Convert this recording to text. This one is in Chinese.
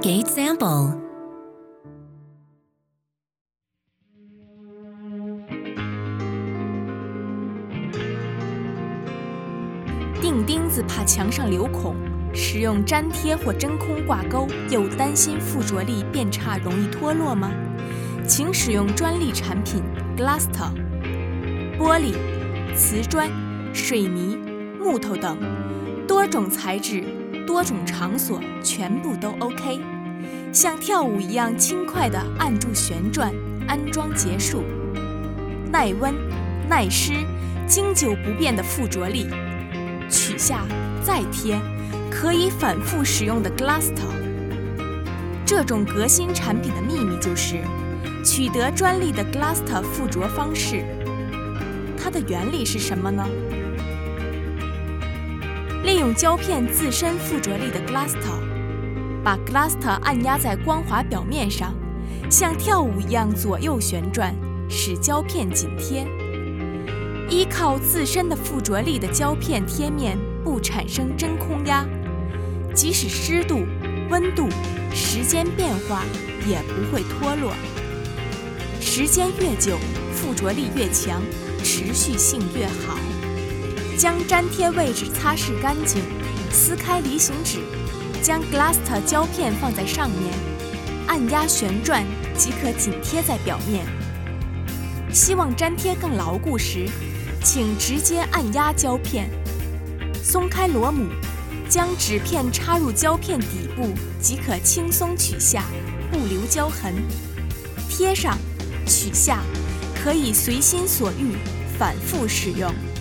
Gate sample. 钉钉子怕墙上留孔，使用粘贴或真空挂钩，又担心附着力变差容易脱落吗？请使用专利产品 Glaster。 玻璃、瓷砖、水泥、木头等多种材质、多种场所全部都 OK。 像跳舞一样轻快地按住旋转，安装结束。耐温、耐湿、经久不变的附着力，取下再贴，可以反复使用的 Glaster。 这种革新产品的秘密就是取得专利的 Glaster 附着方式。它的原理是什么呢？利用胶片自身附着力的 Glaster， 把 Glaster 按压在光滑表面上，像跳舞一样左右旋转，使胶片紧贴。依靠自身的附着力的胶片贴面不产生真空压，即使湿度、温度、时间变化也不会脱落。时间越久，附着力越强，持续性越好。将粘贴位置擦拭干净，撕开离型纸，将 Glaster 胶片放在上面，按压旋转即可紧贴在表面。希望粘贴更牢固时，请直接按压胶片，松开螺母，将纸片插入胶片底部即可轻松取下，不留胶痕。贴上、取下，可以随心所欲，反复使用。